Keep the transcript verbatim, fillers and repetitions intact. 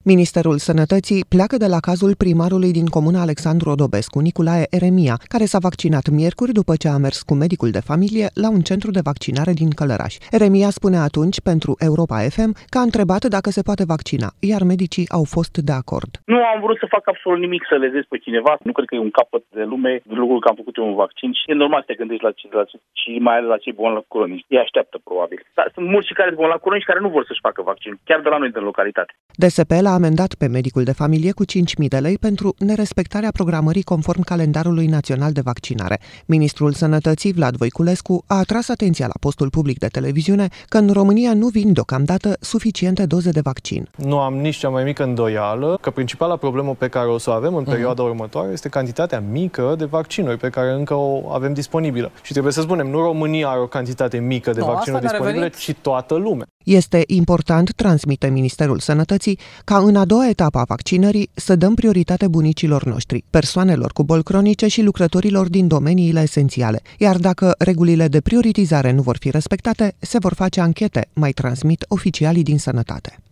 Ministerul Sănătății pleacă de la cazul primarului din comuna Alexandru Odobescu, Nicolae Eremia, care s-a vaccinat miercuri după ce a mers cu medicul de familie la un centru de vaccinare din Călăraș. Eremia spunea atunci pentru Europa F M că a întrebat dacă se poate vaccina, iar medicii au fost de acord. Nu am vrut să fac absolut nimic să lezez pe cineva. Nu cred că e un capăt de lume lucrul că am făcut eu un vaccin și e normal să te gândești la cei, la cei, și mai ales la cei boli cronici. Ei așteaptă probabil. Dar sunt mulți și care sunt boli cronici care nu vor să-și facă vaccin, chiar de la noi din localitate. D S P l-a amendat pe medicul de familie cu cinci mii de lei pentru nerespectarea programării conform calendarului național de vaccinare. Ministrul Sănătății, Vlad Voiculescu, a atras atenția la postul public de televiziune că în România nu vin deocamdată suficiente doze de vaccin. Nu am nici cea mai mică îndoială că principala problemă pe care o să o avem în perioada următoare este cantitatea mică de vaccinuri pe care încă o avem disponibilă. Și trebuie să spunem, nu România are o cantitate mică de no, vaccinuri disponibile, ci toată lumea. Este important, transmite Ministerul Sănătății, ca în a doua etapă a vaccinării să dăm prioritate bunicilor noștri, persoanelor cu boli cronice și lucrătorilor din domeniile esențiale. Iar dacă regulile de prioritizare nu vor fi respectate, se vor face anchete, mai transmit oficialii din sănătate.